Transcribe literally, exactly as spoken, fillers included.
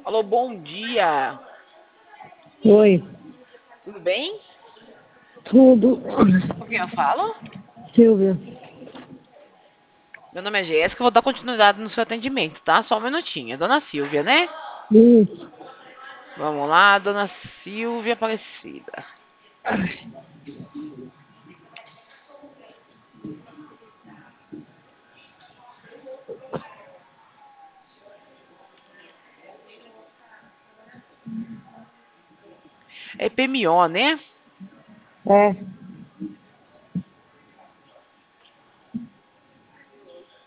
Alô, bom dia. Oi, Tudo bem? tudo. Com quem eu falo? Silvia. Meu nome é Jéssica, vou dar continuidade no seu atendimento, tá? Só um minutinho. É Dona Silvia, né? Isso. Vamos lá, Dona Silvia Aparecida. É P M O, né? É.